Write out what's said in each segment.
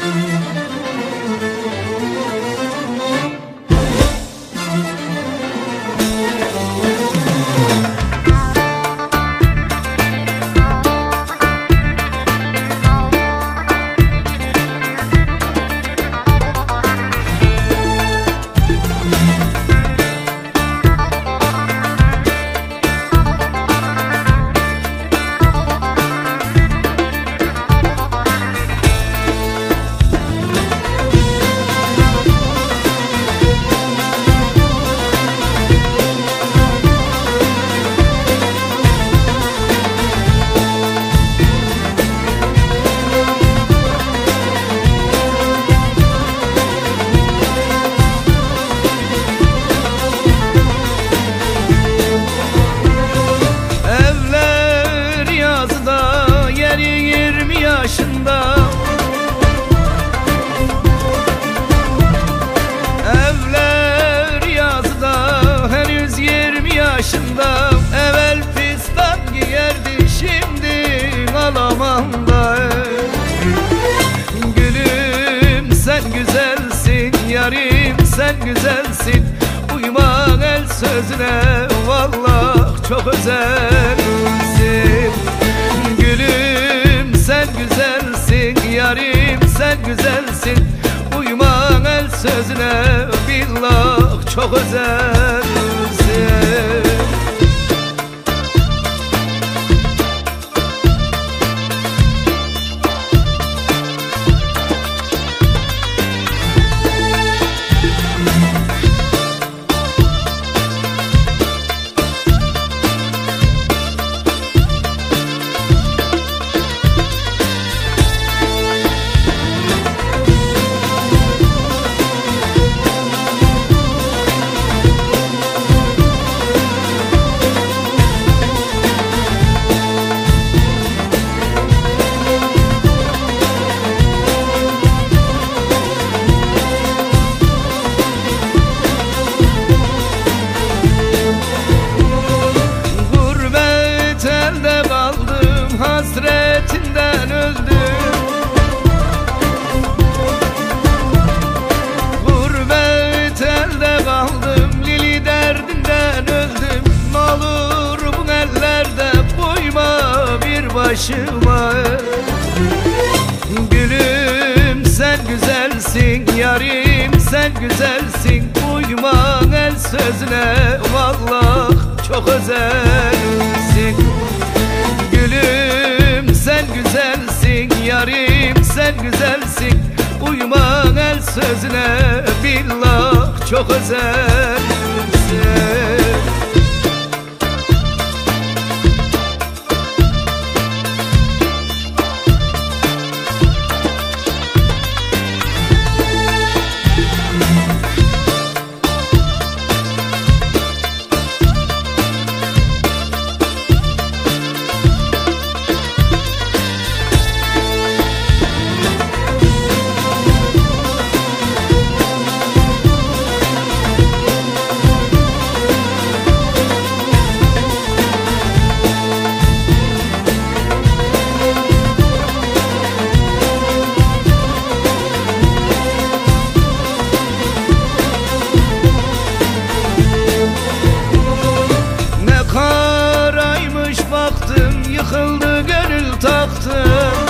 Evler yazda henüz 20 yaşında. Evvel fistan giyerdi, şimdi Almanya'da. Gülüm sen güzelsin, yarim sen güzelsin. Uyma el sözüne, vallahi çok özelsin. Gülüm sen güzelsin, yarim sen güzelsin. Uyma el sözüne, billah çok özelsin. Hasretinden öldüm, gurbet elde kaldım. Lili derdinden öldüm. N'olur bu ellerde koyma bir başıma. Gülüm sen güzelsin, yarim sen güzelsin. Uyma el sözüne, vallahi çok özelsin. Gülüm sen güzelsin, yarim sen güzelsin. Uyma el sözüne, billah çok özelsin. Yıkıldı gönül taktım,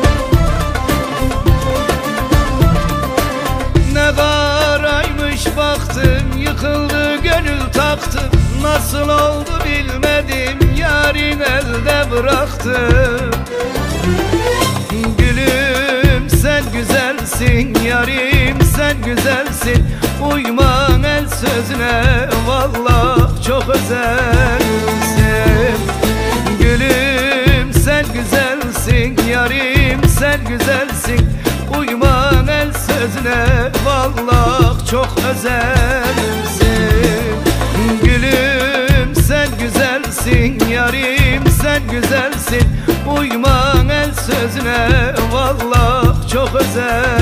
ne karaymış baktım. Yıkıldı gönül taktım, nasıl oldu bilmedim. Yarın elde bıraktım. Gülüm sen güzelsin, yarim sen güzelsin. Uyma el sözüne, vallahi çok özelsin. Gülüm sen güzelsin, yarim sen güzelsin. Uyma el sözüne, vallahi çok özelsin. Gülüm sen güzelsin, yarim sen güzelsin. Uyma el sözüne, vallahi çok özelsin.